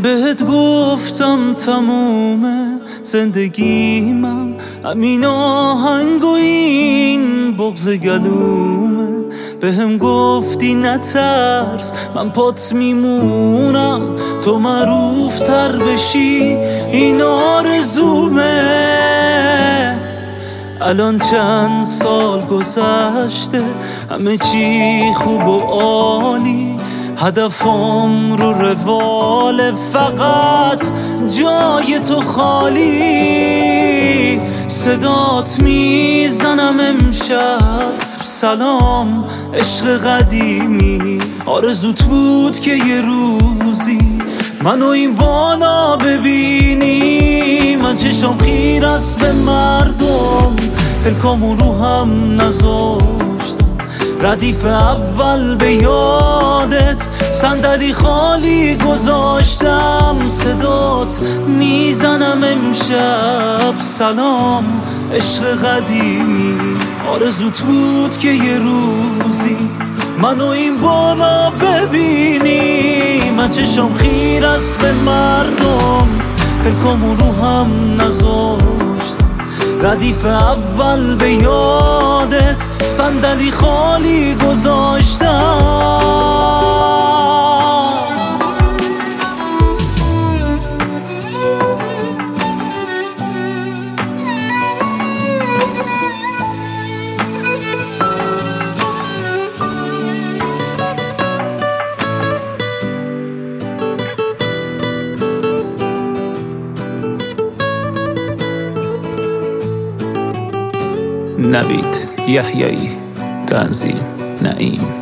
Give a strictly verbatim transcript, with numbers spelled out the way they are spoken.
بهت گفتم تمومه زندگیمم همین آهنگ و این بغض گلومه. بهم گفتی نترس من پات میمونم، تو معروف تر بشی این آرزومه. الان چند سال گذشته همه چی خوب و عالی، هدفم رو روال فقط جای تو خالی. صدات میزنم امشب سلام عشق قدیمی، آرزوت بود که یه روزی منو این بالا ببینی. من چشم خیر است به مردم، پلکامو رو هم نذاشتم، ردیف اول به یادت صندلی خالی گذاشتم. صدات میزنم امشب سلام عشق قدیمی، آرزوت بود که یه روزی منو این بالا ببینی. من چشم خیر است به مردم، پلکامو رو هم نذاشتم، ردیف اول به یادت صندلی خالی گذاشتم. نوید یحیایی، تنظیم نعیم.